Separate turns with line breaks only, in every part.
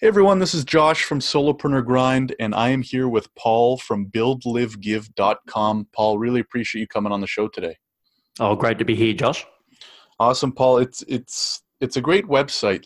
Hey everyone, this is Josh from Solopreneur Grind, and I am here with Paul from BuildLiveGive.com. Paul, really appreciate you coming on the show today.
Oh, great to be here, Josh.
Awesome, Paul. It's a great website,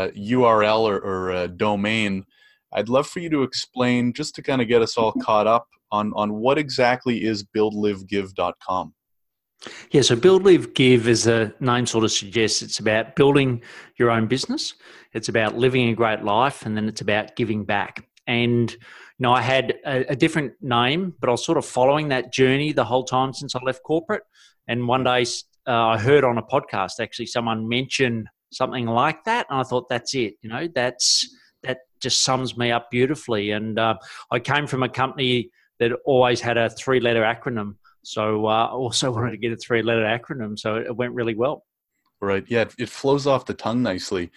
URL or domain. I'd love for you to explain, just to kind of get us all caught up on what exactly is BuildLiveGive.com.
Yeah, so Build, Live, Give, as the name sort of suggests, it's about building your own business. It's about living a great life, and then it's about giving back. And, I had a different name, but I was sort of following that journey the whole time since I left corporate. And one day I heard on a podcast, actually, someone mention something like that. And I thought, that's it. That just sums me up beautifully. And I came from a company that always had a 3-letter acronym. So I also wanted to get a 3-letter acronym, so it went really well.
Right. Yeah, it flows off the tongue nicely.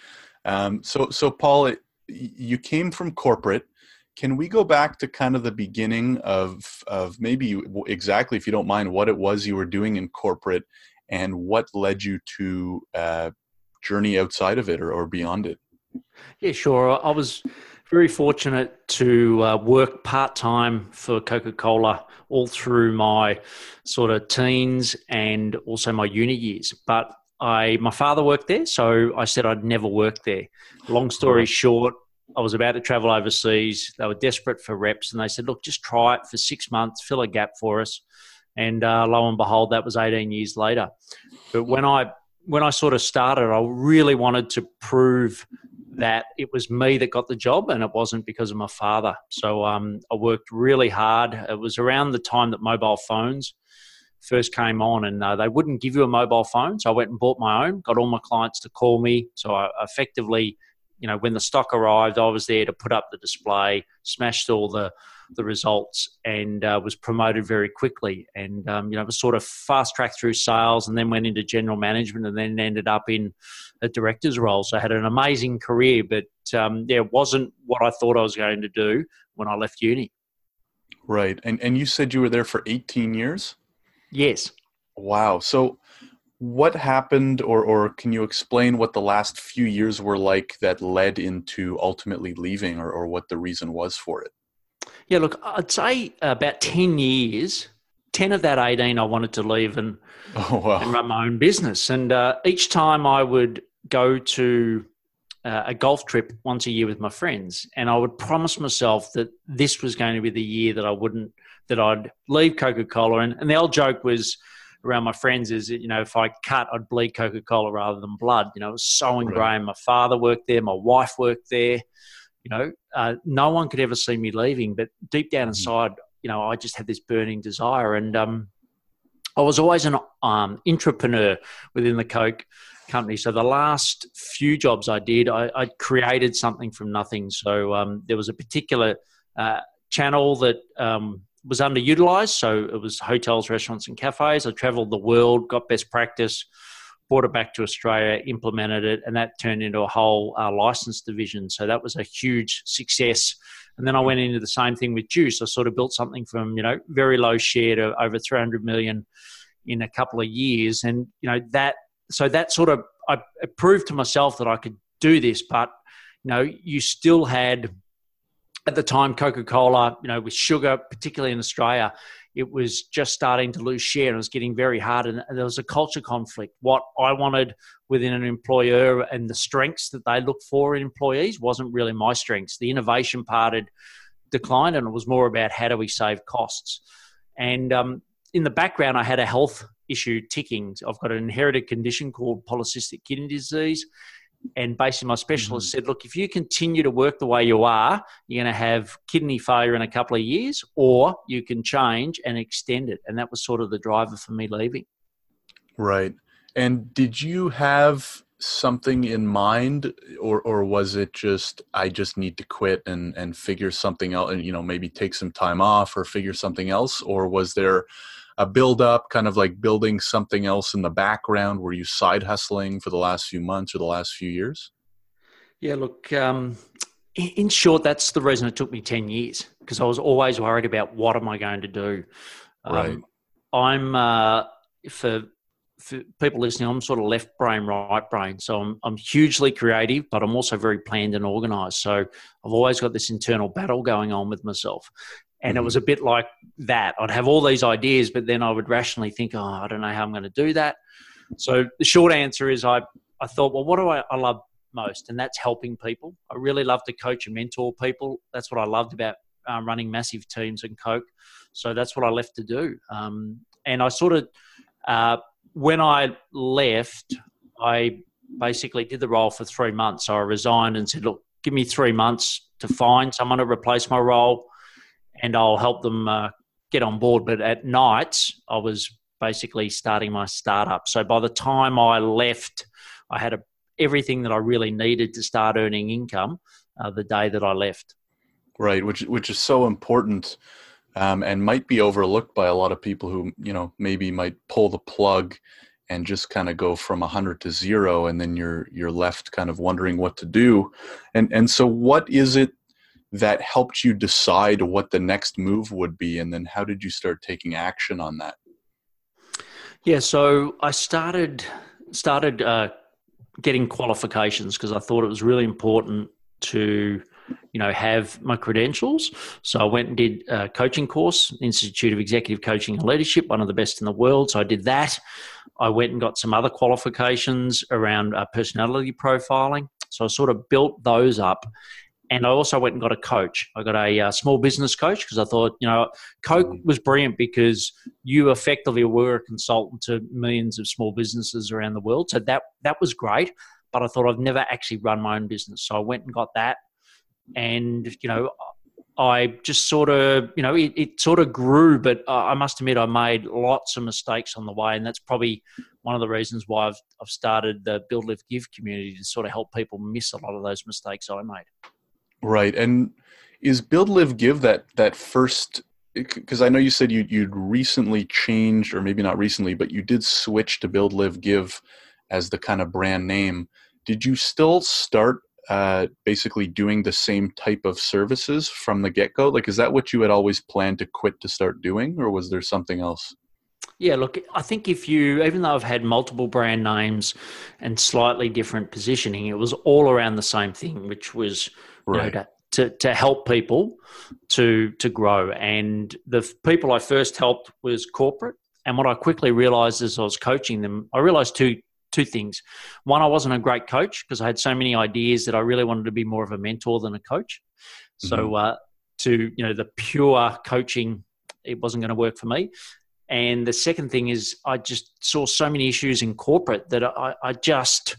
So Paul, you came from corporate. Can we go back to kind of the beginning of maybe exactly, if you don't mind, what it was you were doing in corporate and what led you to journey outside of it or beyond it?
Yeah, sure. I was very fortunate to work part-time for Coca-Cola all through my sort of teens and also my uni years. But my father worked there, so I said I'd never work there. Long story short, I was about to travel overseas. They were desperate for reps, and they said, look, just try it for 6 months, fill a gap for us. And lo and behold, that was 18 years later. But when I sort of started, I really wanted to prove that it was me that got the job and it wasn't because of my father. So I worked really hard. It was around the time that mobile phones first came on, and they wouldn't give you a mobile phone. So I went and bought my own, got all my clients to call me. So I effectively, when the stock arrived, I was there to put up the display, smashed all the results, and was promoted very quickly. And, was sort of fast tracked through sales, and then went into general management, and then ended up in a director's role. So I had an amazing career, but it wasn't what I thought I was going to do when I left uni.
Right. And you said you were there for 18 years?
Yes.
Wow. So what happened, or can you explain what the last few years were like that led into ultimately leaving, or what the reason was for it?
Yeah, look, I'd say about 10 years, 10 of that 18, I wanted to leave and run my own business. And each time I would go to a golf trip once a year with my friends, and I would promise myself that this was going to be the year that I'd leave Coca-Cola. And the old joke was around my friends is, if I cut, I'd bleed Coca-Cola rather than blood. It was so ingrained. Right. My father worked there. My wife worked there. No one could ever see me leaving, but deep down inside, I just had this burning desire. And I was always an entrepreneur within the Coke company. So the last few jobs I did, I created something from nothing. So there was a particular channel that was underutilized. So it was hotels, restaurants, and cafes. I traveled the world, got best practice, brought it back to Australia, implemented it, and that turned into a whole license division. So that was a huge success. And then I went into the same thing with juice. I sort of built something from, very low share to over 300 million in a couple of years. And, that sort of, I proved to myself that I could do this, but, you still had, at the time, Coca-Cola, with sugar, particularly in Australia, it was just starting to lose share, and it was getting very hard. And there was a culture conflict. What I wanted within an employer and the strengths that they look for in employees wasn't really my strengths. The innovation part had declined, and it was more about how do we save costs. And in the background, I had a health issue ticking. I've got an inherited condition called polycystic kidney disease. And basically my specialist said, look, if you continue to work the way you are, you're going to have kidney failure in a couple of years, or you can change and extend it. And that was sort of the driver for me leaving.
Right. And did you have something in mind, or was it just, I just need to quit and figure something out and, maybe take some time off or figure something else? Or was there a build up, kind of like building something else in the background? Were you side hustling for the last few months or the last few years?
Yeah, look, in short, that's the reason it took me 10 years, because I was always worried about what am I going to do.
Right.
I'm for for people listening, I'm sort of left brain, right brain. So I'm hugely creative, but I'm also very planned and organized. So I've always got this internal battle going on with myself. And it was a bit like that. I'd have all these ideas, but then I would rationally think, oh, I don't know how I'm going to do that. So the short answer is I thought, well, what do I love most? And that's helping people. I really love to coach and mentor people. That's what I loved about running massive teams in Coke. So that's what I left to do. And I sort of, when I left, I basically did the role for 3 months. So I resigned and said, look, give me 3 months to find someone to replace my role, and I'll help them get on board. But at nights, I was basically starting my startup. So by the time I left, I had everything that I really needed to start earning income the day that I left.
Right, which is so important, and might be overlooked by a lot of people who, maybe might pull the plug and just kind of go from 100 to 0, and then you're left kind of wondering what to do. And so what is it that helped you decide what the next move would be, and then how did you start taking action on that?
Yeah, so I started getting qualifications because I thought it was really important to, have my credentials. So I went and did a coaching course, Institute of Executive Coaching and Leadership, one of the best in the world. So I did that. I went and got some other qualifications around personality profiling. So I sort of built those up. And I also went and got a coach. I got a small business coach because I thought, Coke was brilliant because you effectively were a consultant to millions of small businesses around the world. So that was great. But I thought I'd never actually run my own business. So I went and got that. And, I just sort of, it sort of grew. But I must admit I made lots of mistakes on the way. And that's probably one of the reasons why I've started the Build, Live, Give community to sort of help people miss a lot of those mistakes I made.
Right. And is Build, Live, Give that first, because I know you said you'd recently changed, or maybe not recently, but you did switch to Build, Live, Give as the kind of brand name. Did you still start basically doing the same type of services from the get-go? Like, is that what you had always planned to quit to start doing, or was there something else?
Yeah, look, I think even though I've had multiple brand names and slightly different positioning, it was all around the same thing, which was
right.
To help people to grow. And the people I first helped was corporate. And what I quickly realized as I was coaching them, I realized two things. One, I wasn't a great coach because I had so many ideas that I really wanted to be more of a mentor than a coach. So the pure coaching, it wasn't going to work for me. And the second thing is I just saw so many issues in corporate that I just,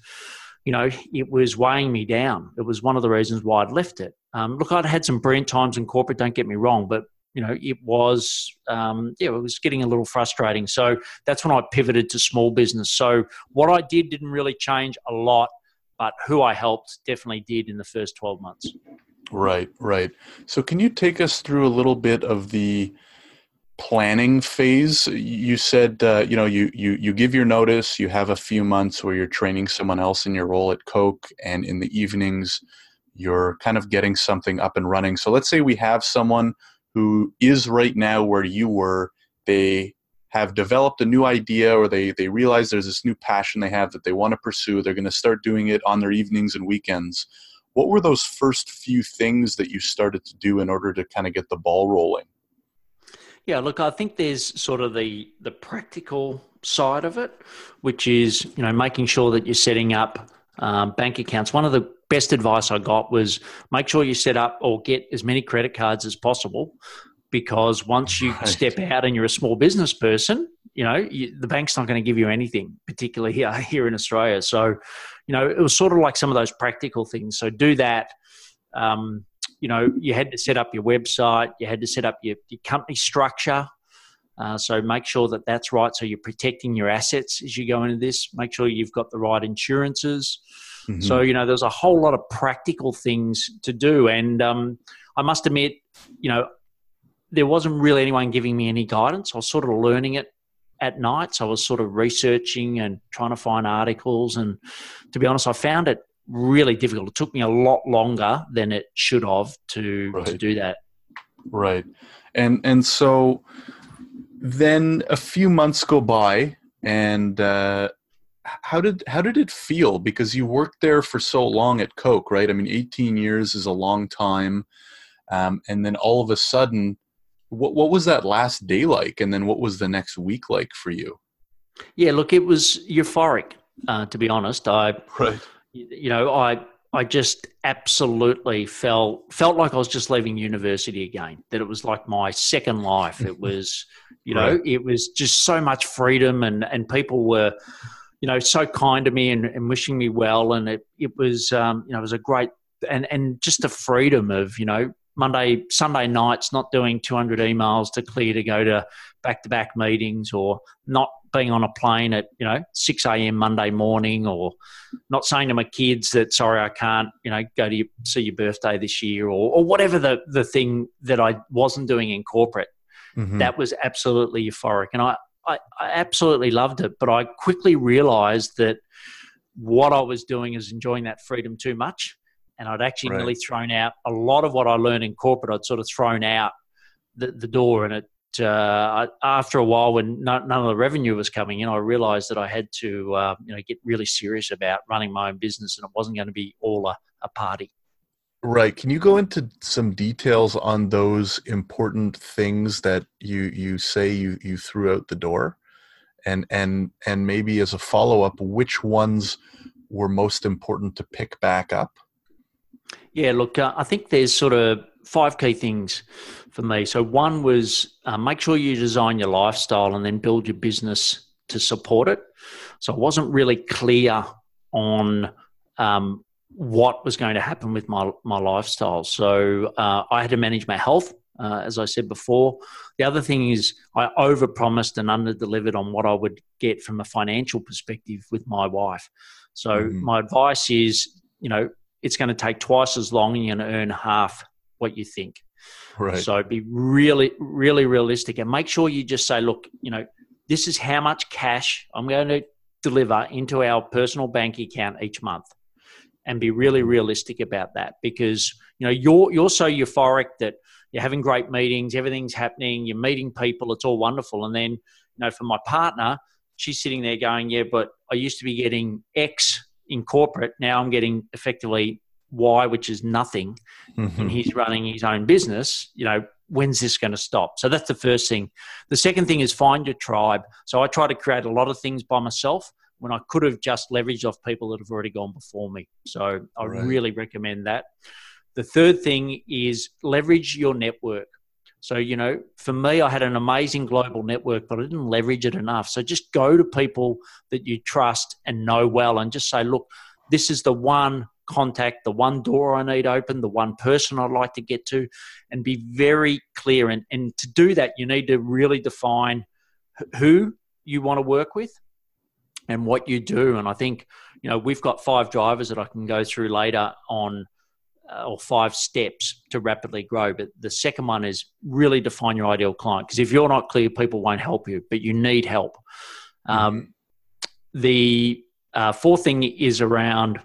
it was weighing me down. It was one of the reasons why I'd left it. Look, I'd had some brilliant times in corporate, don't get me wrong, but, it was, it was getting a little frustrating. So that's when I pivoted to small business. So what I did didn't really change a lot, but who I helped definitely did in the first 12 months.
Right. So can you take us through a little bit of the planning phase? You said, you give your notice, you have a few months where you're training someone else in your role at Coke, and in the evenings, you're kind of getting something up and running. So let's say we have someone who is right now where you were. They have developed a new idea, or they realize there's this new passion they have that they want to pursue. They're going to start doing it on their evenings and weekends. What were those first few things that you started to do in order to kind of get the ball rolling?
Yeah, look, I think there's sort of the practical side of it, which is, making sure that you're setting up bank accounts. One of the best advice I got was make sure you set up or get as many credit cards as possible, because once you step out and you're a small business person, the bank's not going to give you anything, particularly here in Australia. So, it was sort of like some of those practical things. So do that. You had to set up your website, you had to set up your company structure. So make sure that that's right. So you're protecting your assets as you go into this. Make sure you've got the right insurances. Mm-hmm. So, there's a whole lot of practical things to do. And I must admit, there wasn't really anyone giving me any guidance. I was sort of learning it at night. So I was sort of researching and trying to find articles. And to be honest, I found it really difficult. It took me a lot longer than it should have to do that.
Right. And so then a few months go by, And how did it feel? Because you worked there for so long at Coke, right? I mean, 18 years is a long time. And then all of a sudden, what was that last day like? And then what was the next week like for you?
Yeah, look, it was euphoric, to be honest.
Right.
I just absolutely felt like I was just leaving university again, that it was like my second life. It was,
Right.
it was just so much freedom, and people were, so kind to me and wishing me well. And it was, it was a great, and just the freedom of, Sunday nights, not doing 200 emails to clear to go to back-to-back meetings, or not being on a plane at, 6 a.m. Monday morning, or not saying to my kids that, sorry, I can't, go to see your birthday this year, or whatever the thing that I wasn't doing in corporate.
Mm-hmm.
That was absolutely euphoric. And I absolutely loved it, but I quickly realized that what I was doing is enjoying that freedom too much. And I'd actually nearly thrown out a lot of what I learned in corporate. I'd sort of thrown out the door. And after a while, when none of the revenue was coming in, I realized that I had to get really serious about running my own business, and it wasn't going to be all a party.
Right. Can you go into some details on those important things that you say you threw out the door, and maybe as a follow-up, which ones were most important to pick back up?
Yeah, look, I think there's sort of 5 key things for me. So one was make sure you design your lifestyle and then build your business to support it. So I wasn't really clear on what was going to happen with my lifestyle. So I had to manage my health, as I said before. The other thing is I overpromised and underdelivered on what I would get from a financial perspective with my wife. So my advice is, it's going to take twice as long and you're going to earn half what you think.
Right.
So be really, really realistic, and make sure you just say, look, this is how much cash I'm going to deliver into our personal bank account each month, and be really realistic about that, because, you're so euphoric that you're having great meetings, everything's happening, you're meeting people, it's all wonderful. And then, for my partner, she's sitting there going, yeah, but I used to be getting X in corporate. Now I'm getting effectively Y, which is nothing. And he's running his own business. When's this going to stop? So that's the first thing. The second thing is find your tribe. So I try to create a lot of things by myself when I could have just leveraged off people that have already gone before me. So I really recommend that. The third thing is leverage your network. So, for me, I had an amazing global network, but I didn't leverage it enough. So just go to people that you trust and know well, and just say, look, this is the one contact, the one door I need open, the one person I'd like to get to, and be very clear. And to do that, you need to really define who you want to work with and what you do. And I think, we've got 5 drivers that I can go through later on, or 5 steps to rapidly grow. But the second one is really define your ideal client, because if you're not clear, people won't help you, but you need help. The fourth thing is around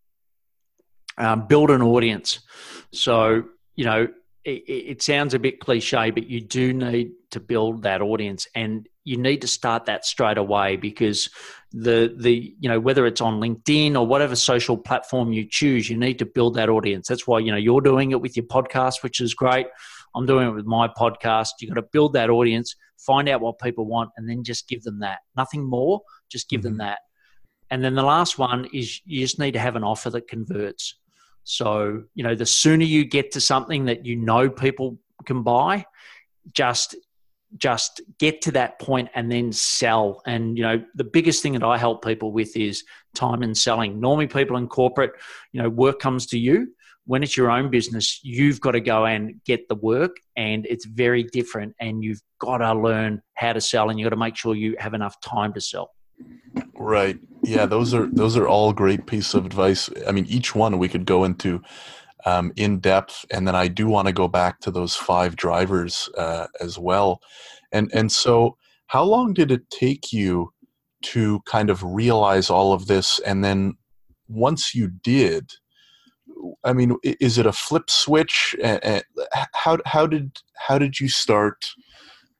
build an audience. So, it sounds a bit cliche, but you do need to build that audience, and you need to start that straight away, because whether it's on LinkedIn or whatever social platform you choose, you need to build that audience. That's why, you're doing it with your podcast, which is great. I'm doing it with my podcast. You've got to build that audience, find out what people want, and then just give them that. Nothing more, just give them that. And then the last one is you just need to have an offer that converts. So, the sooner you get to something that people can buy, just get to that point and then sell. And, the biggest thing that I help people with is time and selling. Normally people in corporate, work comes to you. When it's your own business, you've got to go and get the work, and it's very different, and you've got to learn how to sell, and you've got to make sure you have enough time to sell.
Right. Yeah, those are all great pieces of advice. I mean, each one we could go into in depth, and then I do want to go back to those 5 drivers as well. And so, how long did it take you to kind of realize all of this? And then once you did, I mean, is it a flip switch? How did you start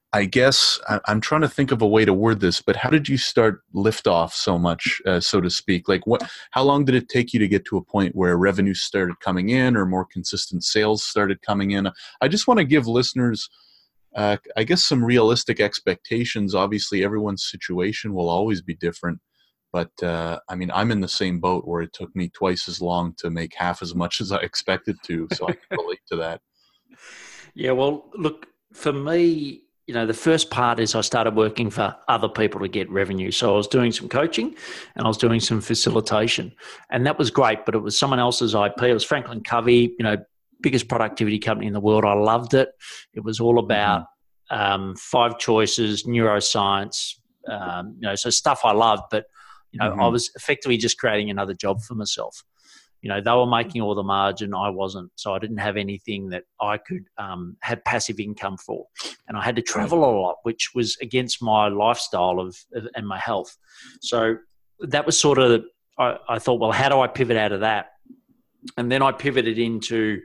I guess I'm trying to think of a way to word this, but how did you start Liftoff so much, so to speak? Like how long did it take you to get to a point where revenue started coming in or more consistent sales started coming in? I just want to give listeners, I guess, some realistic expectations. Obviously, everyone's situation will always be different. But I mean, I'm in the same boat where it took me twice as long to make half as much as I expected to. So I can relate to that.
Yeah, well, look, for me, the first part is I started working for other people to get revenue. So I was doing some coaching and I was doing some facilitation. And that was great, but it was someone else's IP. It was Franklin Covey, biggest productivity company in the world. I loved it. It was all about 5 choices, neuroscience, so stuff I loved. But, I was effectively just creating another job for myself. They were making all the margin, I wasn't. So I didn't have anything that I could have passive income for. And I had to travel a lot, which was against my lifestyle and my health. So that was sort of, I thought, well, how do I pivot out of that? And then I pivoted into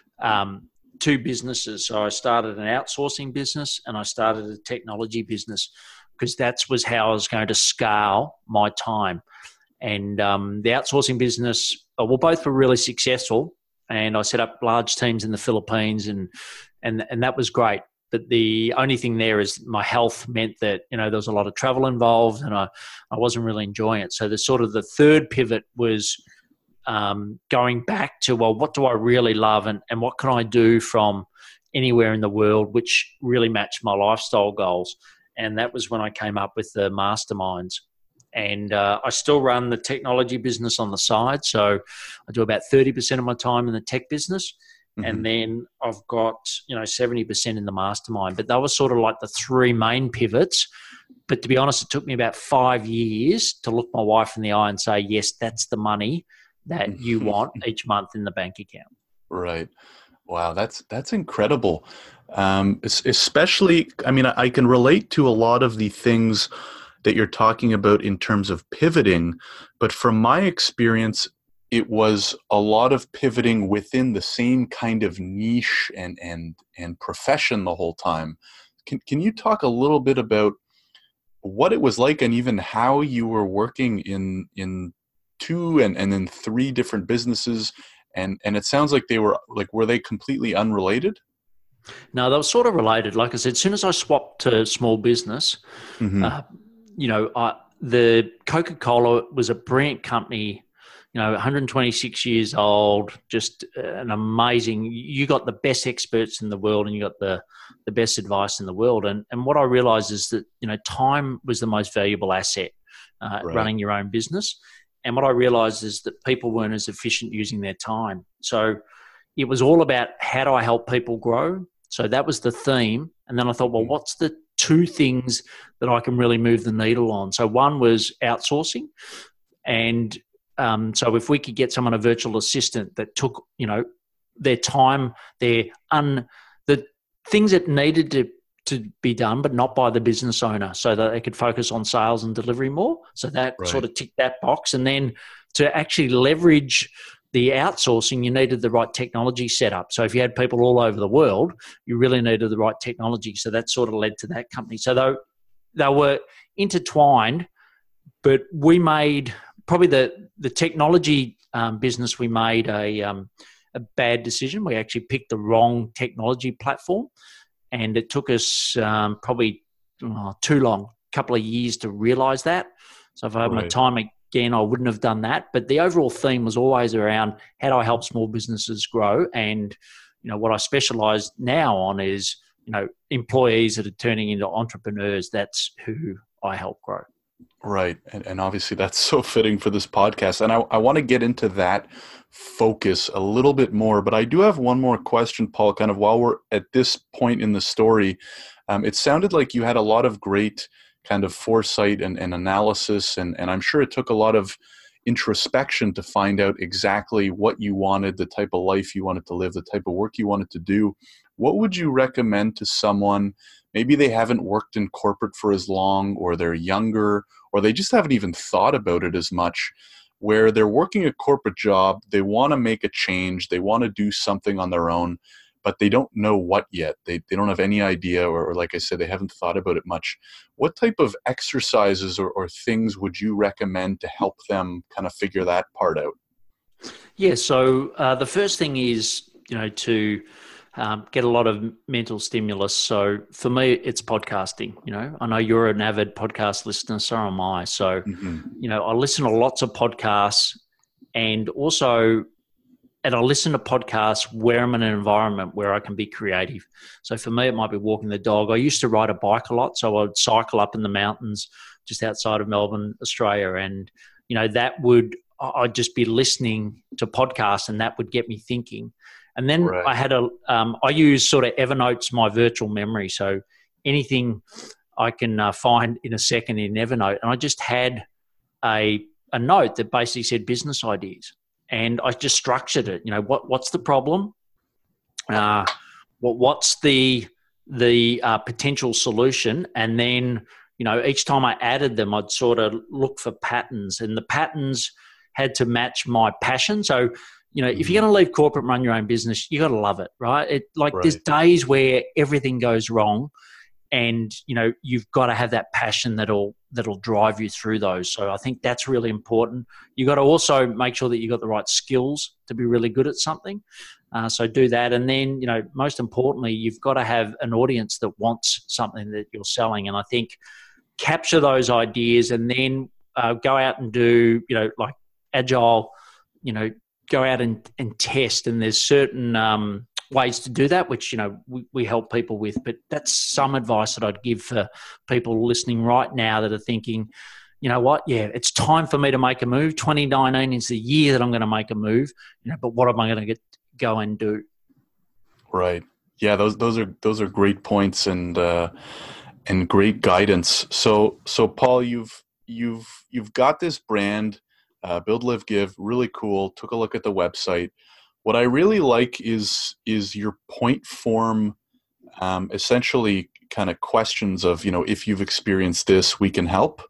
2 businesses. So I started an outsourcing business and I started a technology business because that was how I was going to scale my time. And the outsourcing business, both were really successful. And I set up large teams in the Philippines, and that was great. But the only thing there is my health meant that there was a lot of travel involved, and I wasn't really enjoying it. So the third pivot was going back to, well, what do I really love, and what can I do from anywhere in the world, which really matched my lifestyle goals. And that was when I came up with the masterminds. And I still run the technology business on the side. So I do about 30% of my time in the tech business. Mm-hmm. And then I've got, 70% in the mastermind. But they were sort of like the 3 main pivots. But to be honest, it took me about 5 years to look my wife in the eye and say, yes, that's the money that you want each month in the bank account.
Right. Wow, that's incredible. Especially, I mean, I can relate to a lot of the things that you're talking about in terms of pivoting, but from my experience, it was a lot of pivoting within the same kind of niche and profession the whole time. Can you talk a little bit about what it was like and even how you were working in 2 and then 3 different businesses? And it sounds like were they completely unrelated?
No, they were sort of related. Like I said, as soon as I swapped to small business, the Coca-Cola was a brilliant company, 126 years old, just an amazing, you got the best experts in the world and you got the best advice in the world. And what I realized is that, time was the most valuable asset running your own business. And what I realized is that people weren't as efficient using their time. So it was all about how do I help people grow? So that was the theme. And then I thought, well, what's the 2 things that I can really move the needle on? So one was outsourcing. And so if we could get someone a virtual assistant that took, their time, the things that needed to be done, but not by the business owner, so that they could focus on sales and delivery more. So that sort of ticked that box. And then to actually leverage the outsourcing, you needed the right technology set up. So if you had people all over the world, you really needed the right technology. So that sort of led to that company. So they were intertwined, but we made probably the technology business, we made a bad decision. We actually picked the wrong technology platform. And it took us probably too long, a couple of years to realize that. So if I had my time again, I wouldn't have done that. But the overall theme was always around how do I help small businesses grow? And, what I specialize now on is, employees that are turning into entrepreneurs. That's who I help grow.
Right. And obviously that's so fitting for this podcast. And I want to get into that focus a little bit more, but I do have one more question, Paul, kind of while we're at this point in the story. It sounded like you had a lot of great kind of foresight and analysis, and I'm sure it took a lot of introspection to find out exactly what you wanted, the type of life you wanted to live, the type of work you wanted to do. What would you recommend to someone, maybe they haven't worked in corporate for as long, or they're younger, or they just haven't even thought about it as much, where they're working a corporate job, they want to make a change, they want to do something on their own, but they don't know what yet. They don't have any idea, or like I said, they haven't thought about it much. What type of exercises or things would you recommend to help them kind of figure that part out?
Yeah, so the first thing is, to get a lot of mental stimulus. So for me, it's podcasting. I know you're an avid podcast listener, so am I. So, I listen to lots of podcasts, and I listen to podcasts where I'm in an environment where I can be creative. So for me, it might be walking the dog. I used to ride a bike a lot, so I'd cycle up in the mountains just outside of Melbourne, Australia, and I'd just be listening to podcasts, and that would get me thinking. And then I use sort of Evernote's my virtual memory. So anything I can find in a second in Evernote. And I just had a note that basically said business ideas. And I just structured it. What's the problem? What's the potential solution? And then, each time I added them, I'd sort of look for patterns. And the patterns had to match my passion. So, if you're going to leave corporate and run your own business, you got to love it, right? There's days where everything goes wrong, and you've got to have that passion that'll drive you through those. So I think that's really important. You got to also make sure that you got the right skills to be really good at something. So do that, and then most importantly, you've got to have an audience that wants something that you're selling. And I think capture those ideas, and then go out and do like agile, go out and test. And there's certain ways to do that, which, we help people with. But that's some advice that I'd give for people listening right now that are thinking, it's time for me to make a move. 2019 is the year that I'm going to make a move, but what am I going to go and do? Right.
Yeah, those are great points and great guidance. So Paul, you've got this brand, Build, Live, Give, really cool. Took a look at the website. What I really like is your point form, essentially kind of questions of, if you've experienced this, we can help.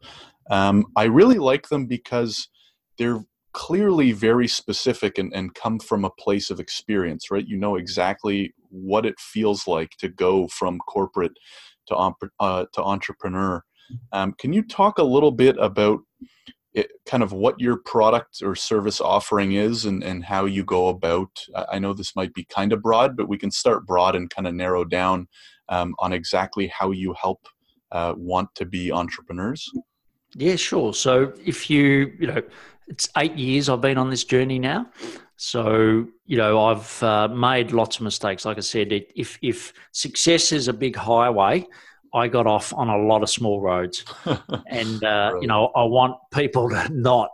I really like them because they're clearly very specific and come from a place of experience, right? You know exactly what it feels like to go from corporate to entrepreneur. Can you talk a little bit about kind of what your product or service offering is and how you go about? I know this might be kind of broad, but we can start broad and kind of narrow down on exactly how you help want to be entrepreneurs.
Yeah, sure. So if it's 8 years I've been on this journey now. So, I've made lots of mistakes. Like I said, if success is a big highway, I got off on a lot of small roads. And, right. I want people to not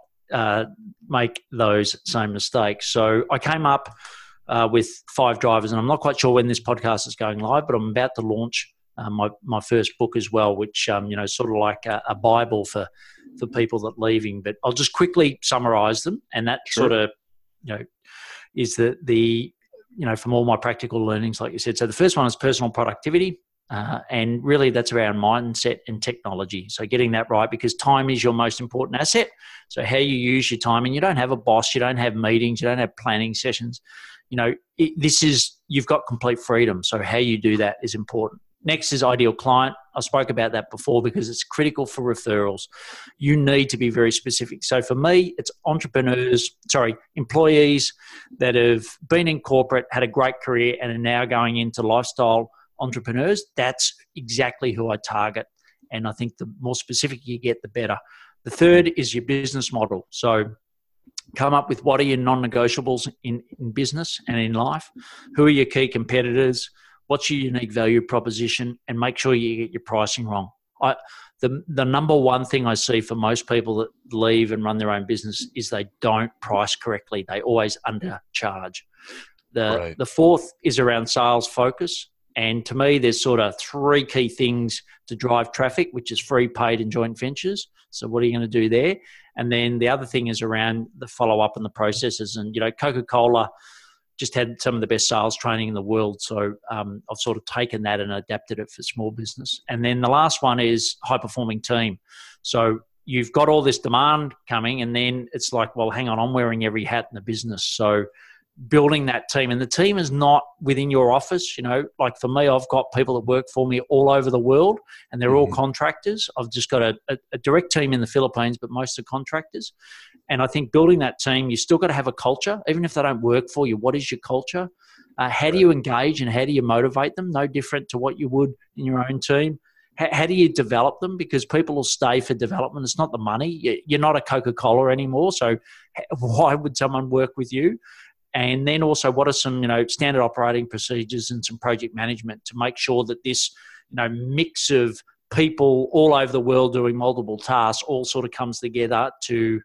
make those same mistakes. So I came up with 5 drivers, and I'm not quite sure when this podcast is going live, but I'm about to launch my first book as well, which, sort of like a Bible for people that are leaving. But I'll just quickly summarize them. And that sort of, is the from all my practical learnings, like you said. So the first one is personal productivity. And really that's around mindset and technology. So getting that right, because time is your most important asset. So how you use your time, and you don't have a boss, you don't have meetings, you don't have planning sessions. You've got complete freedom. So how you do that is important. Next is ideal client. I spoke about that before because it's critical for referrals. You need to be very specific. So for me, it's employees that have been in corporate, had a great career, and are now going into lifestyle entrepreneurs. That's exactly who I target. And I think the more specific you get, the better. The third is your business model. So come up with what are your non-negotiables in business and in life. Who are your key competitors? What's your unique value proposition? And make sure you get your pricing wrong. The number one thing I see for most people that leave and run their own business is they don't price correctly. They always undercharge. The fourth is around sales focus. And to me, there's sort of 3 key things to drive traffic, which is free, paid, and joint ventures. So what are you going to do there? And then the other thing is around the follow-up and the processes. And, Coca-Cola just had some of the best sales training in the world. So I've sort of taken that and adapted it for small business. And then the last one is high-performing team. So you've got all this demand coming, and then it's like, well, hang on, I'm wearing every hat in the business. So building that team. And the team is not within your office. Like for me, I've got people that work for me all over the world, and they're all contractors. I've just got a direct team in the Philippines, but most are contractors. And I think building that team, you still got to have a culture. Even if they don't work for you, what is your culture? How do you engage and how do you motivate them? No different to what you would in your own team. How do you develop them? Because people will stay for development. It's not the money. You're not a Coca-Cola anymore. So why would someone work with you? And then also, what are some, standard operating procedures and some project management to make sure that this, mix of people all over the world doing multiple tasks all sort of comes together to,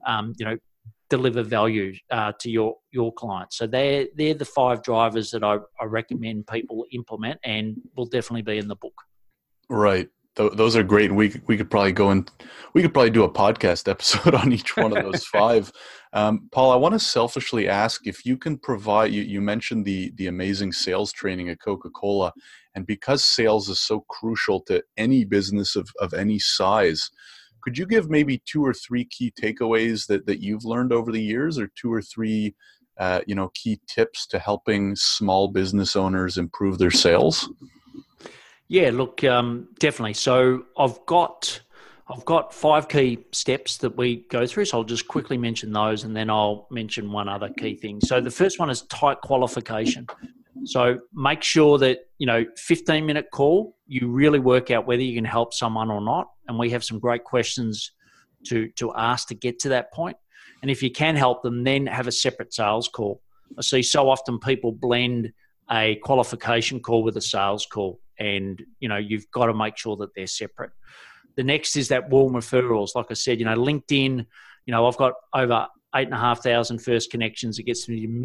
deliver value to your clients. So they're the 5 drivers that I recommend people implement, and will definitely be in the book.
Right. Those are great. We could probably do a podcast episode on each one of those 5. Paul, I want to selfishly ask if you can provide, you mentioned the amazing sales training at Coca-Cola, and because sales is so crucial to any business of any size, could you give maybe 2 or 3 key takeaways that you've learned over the years, or 2 or 3 key tips to helping small business owners improve their sales?
Yeah, look, definitely. So I've got 5 key steps that we go through. So I'll just quickly mention those, and then I'll mention one other key thing. So the first one is tight qualification. So make sure that, 15-minute call, you really work out whether you can help someone or not. And we have some great questions to ask to get to that point. And if you can help them, then have a separate sales call. I see so often people blend a qualification call with a sales call, and you've got to make sure that they're separate. The next is that warm referrals. Like I said, LinkedIn, I've got over 8,500 first connections. It gets to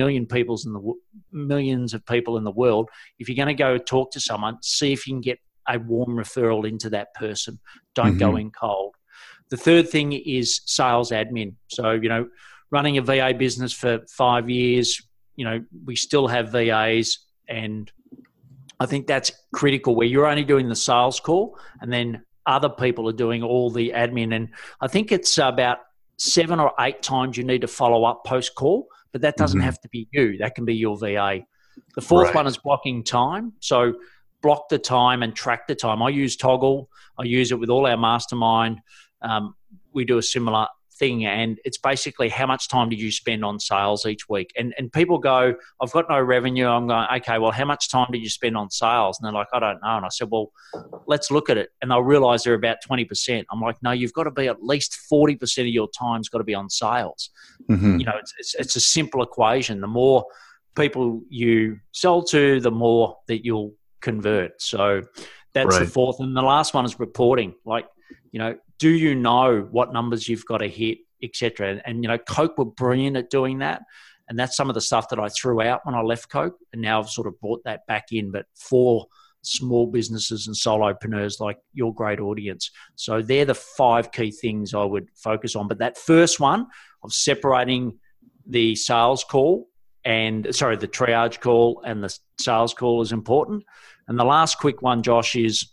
millions of people in the world. If you're going to go talk to someone, see if you can get a warm referral into that person. Don't go in cold. The third thing is sales admin. So, running a VA business for 5 years, we still have VAs, and I think that's critical, where you're only doing the sales call and then other people are doing all the admin. And I think it's about 7 or 8 times you need to follow up post-call, but that doesn't have to be you. That can be your VA. The fourth one is blocking time. So block the time and track the time. I use Toggle. I use it with all our mastermind. We do a similar thing, and it's basically how much time did you spend on sales each week? And people go, I've got no revenue. I'm going, okay, well, how much time did you spend on sales? And they're like, I don't know. And I said, well, let's look at it. And they'll realize they're about 20%. I'm like, no, you've got to be at least 40% of your time's got to be on sales. It's a simple equation. The more people you sell to, the more that you'll convert. So that's the fourth. And the last one is reporting. Like, do you know what numbers you've got to hit, et cetera? And Coke were brilliant at doing that. And that's some of the stuff that I threw out when I left Coke. And now I've sort of brought that back in, but for small businesses and solopreneurs like your great audience. So they're the 5 key things I would focus on. But that first one of separating the sales call the triage call and the sales call is important. And the last quick one, Josh, is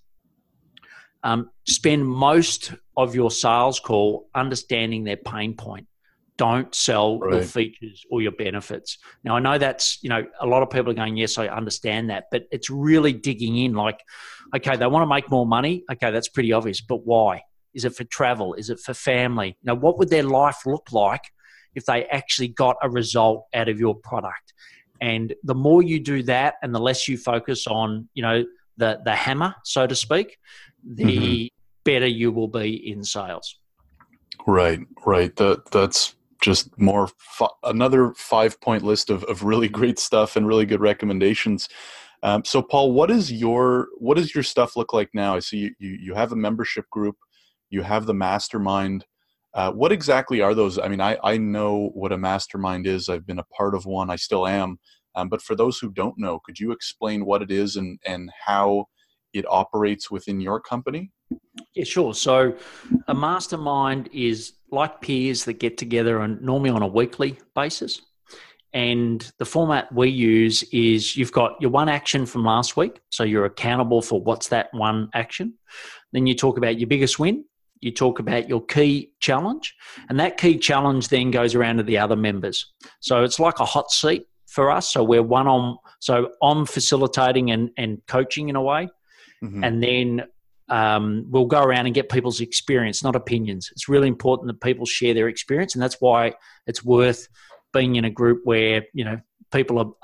spend most of your sales call understanding their pain point. Don't sell your features or your benefits. Now, I know that's, a lot of people are going, yes, I understand that, but it's really digging in like, okay, they want to make more money. Okay, that's pretty obvious, but why? Is it for travel? Is it for family? What would their life look like if they actually got a result out of your product? And the more you do that and the less you focus on, the hammer, so to speak, the better you will be in sales.
Right. That's just another 5-point list of really great stuff and really good recommendations. So Paul, what does your stuff look like now? I see you have a membership group, you have the mastermind. What exactly are those? I mean, I know what a mastermind is. I've been a part of one. I still am. But for those who don't know, could you explain what it is and how it operates within your company?
Yeah, sure. So a mastermind is like peers that get together and normally on a weekly basis. And the format we use is you've got your one action from last week. So you're accountable for what's that one action. Then you talk about your biggest win. You talk about your key challenge. And that key challenge then goes around to the other members. So it's like a hot seat for us. So I'm facilitating and coaching in a way. Mm-hmm. And then we'll go around and get people's experience, not opinions. It's really important that people share their experience. And that's why it's worth being in a group where, people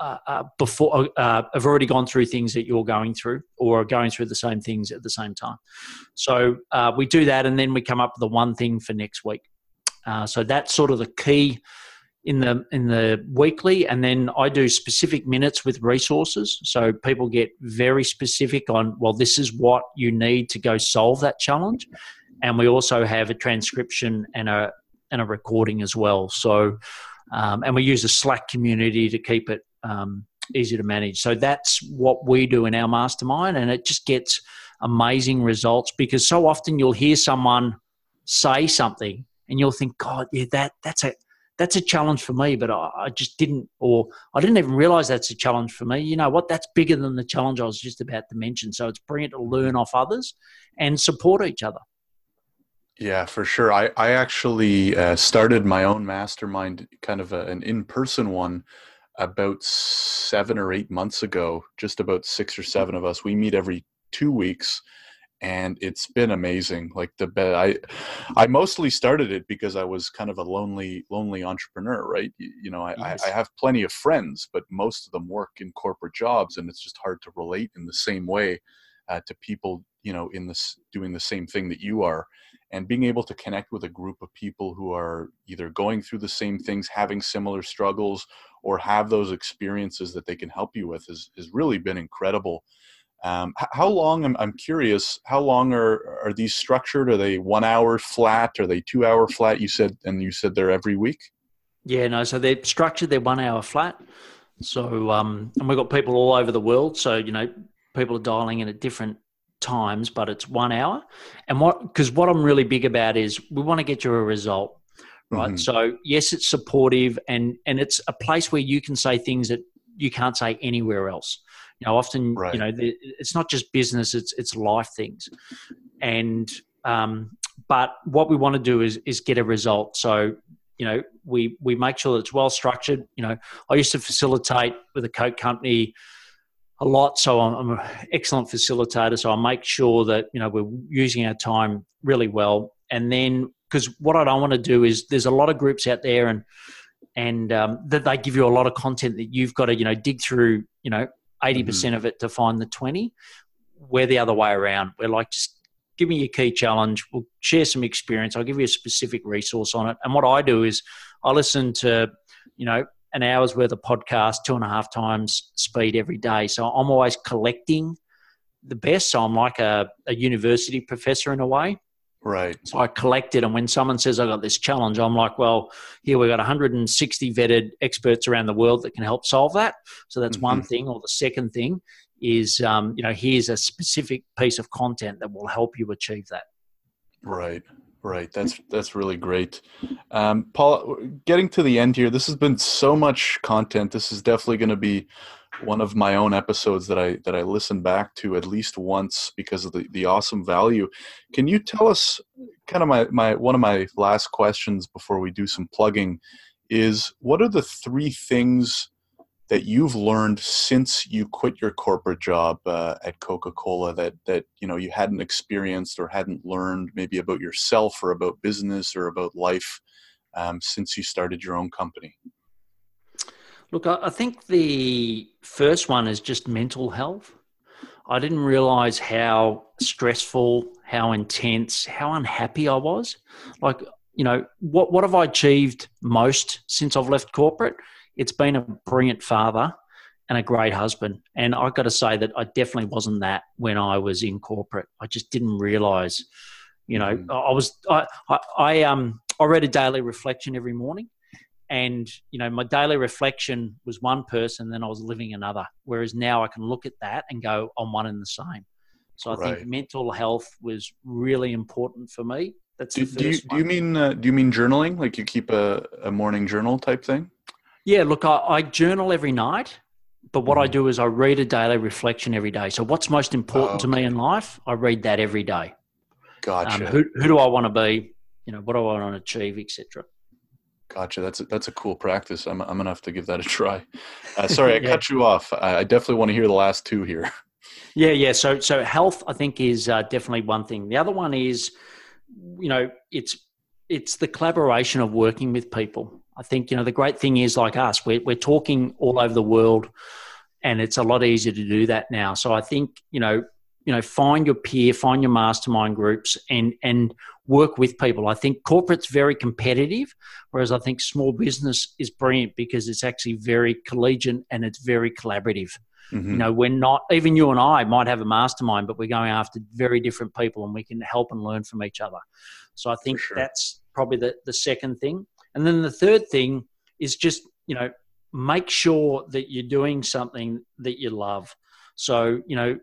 have already gone through things that you're going through or are going through the same things at the same time. So we do that, and then we come up with the one thing for next week. So that's sort of the key in the weekly, and then I do specific minutes with resources. So people get very specific on, well, this is what you need to go solve that challenge. And we also have a transcription and a recording as well. So and we use a Slack community to keep it easy to manage. So that's what we do in our mastermind, and it just gets amazing results, because so often you'll hear someone say something and you'll think, God, yeah, that's a challenge for me, but I just didn't, or I didn't even realize that's a challenge for me. You know what? That's bigger than the challenge I was just about to mention. So it's brilliant to learn off others and support each other.
Yeah, for sure. I actually started my own mastermind, kind of an in-person one, about 7 or 8 months ago. Just about 6 or 7 of us. We meet every 2 weeks, and it's been amazing. Like I mostly started it because I was kind of a lonely entrepreneur, right? Yes. I have plenty of friends, but most of them work in corporate jobs, and it's just hard to relate in the same way to people, in this doing the same thing that you are. And being able to connect with a group of people who are either going through the same things, having similar struggles, or have those experiences that they can help you with has really been incredible. How long, I'm curious, how long are these structured? Are they 1 hour flat? Are they 2 hour flat? You said they're every week?
Yeah, no, so they're structured, they're 1 hour flat. So, and we've got people all over the world. So, people are dialing in at different times, but it's 1 hour. And because what I'm really big about is we want to get you a result, right? Mm-hmm. So yes, it's supportive, and it's a place where you can say things that you can't say anywhere else. Often, right. It's not just business, it's life things. And, but what we want to do is get a result. So, we make sure that it's well structured. I used to facilitate with a Coke company a lot, so I'm an excellent facilitator. So I make sure that we're using our time really well. And then, because what I don't want to do is, there's a lot of groups out there, and that they give you a lot of content that you've got to dig through 80% of it to find the 20. We're the other way around. We're like, just give me your key challenge. We'll share some experience. I'll give you a specific resource on it. And what I do is I listen to an hour's worth of podcast 2.5 times speed every day. So I'm always collecting the best. So I'm like a university professor in a way.
Right.
So I collect it. And when someone says, I got this challenge, I'm like, well, here we've got 160 vetted experts around the world that can help solve that. So that's one thing. Or the second thing is, here's a specific piece of content that will help you achieve that.
Right. Right. That's really great. Paul, getting to the end here, this has been so much content. This is definitely going to be one of my own episodes that I listen back to at least once because of the awesome value. Can you tell us, kind of my one of my last questions before we do some plugging is, what are the 3 things that you've learned since you quit your corporate job at Coca-Cola that you hadn't experienced or hadn't learned, maybe about yourself or about business or about life since you started your own company?
Look, I think the first one is just mental health. I didn't realize how stressful, how intense, how unhappy I was. Like, what have I achieved most since I've left corporate? It's been a brilliant father and a great husband. And I've got to say that I definitely wasn't that when I was in corporate. I just didn't realize, I read a daily reflection every morning, and, my daily reflection was one person, then I was living another. Whereas now I can look at that and go, I'm one and the same. So I think mental health was really important for me. That's the first one.
Do you mean journaling? Like you keep a morning journal type thing?
Yeah, look, I journal every night, but what I do is I read a daily reflection every day. So what's most important to me in life, I read that every day.
Gotcha.
Who do I want to be? What do I want to achieve, etc.
Gotcha. That's a cool practice. I'm gonna have to give that a try. Sorry, I cut you off. I definitely want to hear the last two here.
Yeah. So health, I think, is definitely one thing. The other one is, it's the collaboration of working with people. I think, the great thing is, like us, we're talking all over the world, and it's a lot easier to do that now. So I think, find your peer, find your mastermind groups, and work with people. I think corporate's very competitive, whereas I think small business is brilliant because it's actually very collegiate and it's very collaborative. Mm-hmm. We're not, even you and I might have a mastermind, but we're going after very different people and we can help and learn from each other. So I think that's probably the second thing. And then the third thing is just, make sure that you're doing something that you love. So,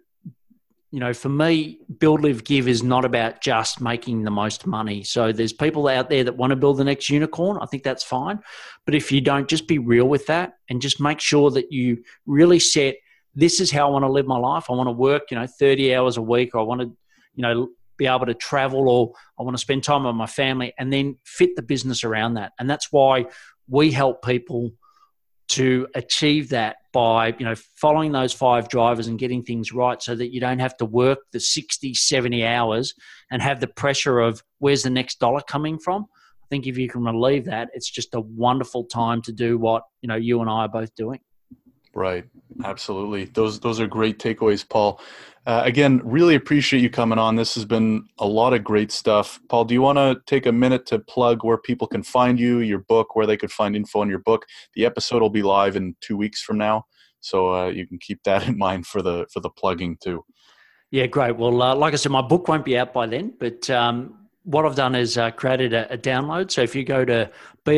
for me, Build, Live, Give is not about just making the most money. So there's people out there that want to build the next unicorn. I think that's fine. But if you don't, just be real with that and just make sure that you really set, this is how I want to live my life. I want to work, 30 hours a week, or I want to, be able to travel, or I want to spend time with my family, and then fit the business around that. And that's why we help people to achieve that by, following those 5 drivers and getting things right, so that you don't have to work the 60, 70 hours and have the pressure of where's the next dollar coming from. I think if you can relieve that, it's just a wonderful time to do what, you and I are both doing.
Right. Absolutely. Those are great takeaways, Paul. Again, really appreciate you coming on. This has been a lot of great stuff. Paul, do you want to take a minute to plug where people can find you, your book, where they could find info on your book? The episode will be live in 2 weeks from now, so you can keep that in mind for the plugging too.
Yeah, great. Well, like I said, my book won't be out by then, but what I've done is created a download. So if you go to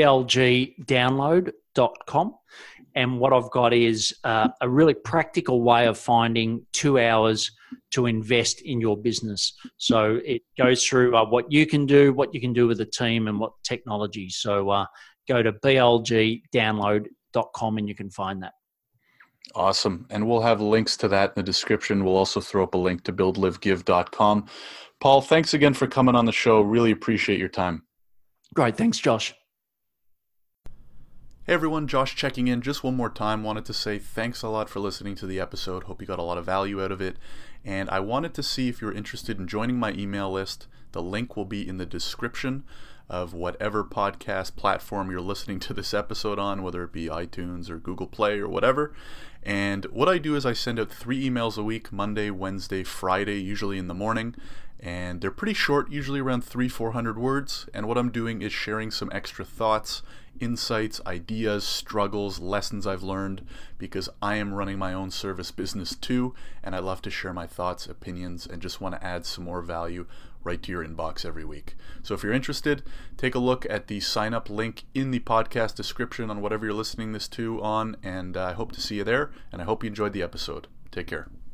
blgdownload.com, and what I've got is a really practical way of finding 2 hours to invest in your business. So it goes through what you can do with the team, and what technology. So go to blgdownload.com and you can find that.
Awesome. And we'll have links to that in the description. We'll also throw up a link to buildlivegive.com. Paul, thanks again for coming on the show. Really appreciate your time.
Great. Thanks, Josh.
Hey everyone, Josh checking in just one more time. Wanted to say thanks a lot for listening to the episode. Hope you got a lot of value out of it. And I wanted to see if you're interested in joining my email list. The link will be in the description of whatever podcast platform you're listening to this episode on, whether it be iTunes or Google Play or whatever. And what I do is I send out 3 emails a week, Monday, Wednesday, Friday, usually in the morning. And they're pretty short, usually around 300-400 words. And what I'm doing is sharing some extra thoughts, insights, ideas, struggles, lessons I've learned, because I am running my own service business too, and I love to share my thoughts, opinions, and just want to add some more value right to your inbox every week. So if you're interested, take a look at the sign up link in the podcast description on whatever you're listening this to on, and I hope to see you there, and I hope you enjoyed the episode. Take care.